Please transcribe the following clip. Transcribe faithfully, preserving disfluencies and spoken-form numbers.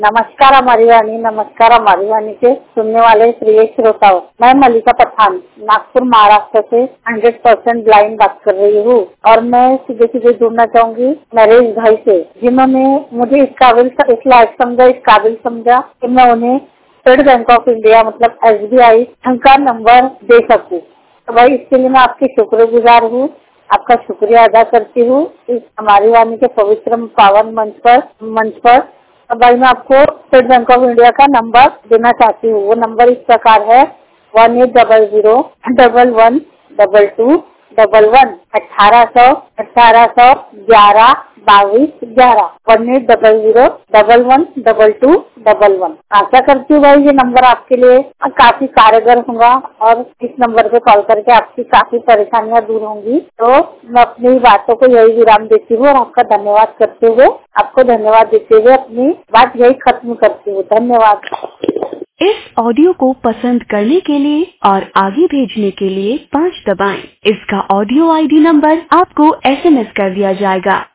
नमस्कार हमारी वाणी, नमस्कार हमारी वाणी के सुनने वाले प्रिय श्रोताओं। मैं मलिका पठान नागपुर महाराष्ट्र से हंड्रेड परसेंट ब्लाइंड बात कर रही हूँ और मैं सीधे सीधे जुड़ना चाहूंगी नरेश भाई से, जिन्होंने मुझे इस काबिल इस लायक समझा, इस काबिल समझा कि मैं उन्हें स्टेट बैंक ऑफ इंडिया मतलब एस बी आई का नंबर दे सकूँ। तो भाई इसके लिए मैं आपकी शुक्रगुजार हूँ, आपका शुक्रिया अदा करती हूँ इस हमारी वाणी के पवित्र पावन मंच पर मंच पर अब भाई मैं आपको स्टेट बैंक ऑफ इंडिया का नंबर देना चाहती हूँ। वो नंबर इस प्रकार है one eight double zero double one double two double one अठारह सौ अठारह सौ ग्यारह बाईस ग्यारह one eight double zero double one double two double one. आशा करती हूँ भाई ये नंबर आपके लिए काफी कारगर होगा और इस नंबर पे कॉल करके आपकी काफी परेशानियां दूर होंगी। तो मैं अपनी बातों को यही विराम देती हूँ और आपका धन्यवाद करते हुए आपको धन्यवाद देते हुए अपनी बात यही खत्म करती हूँ। धन्यवाद। इस ऑडियो को पसंद करने के लिए और आगे भेजने के लिए पाँच दबाएं। इसका ऑडियो आई डी नंबर आपको एस एम एस कर दिया जाएगा।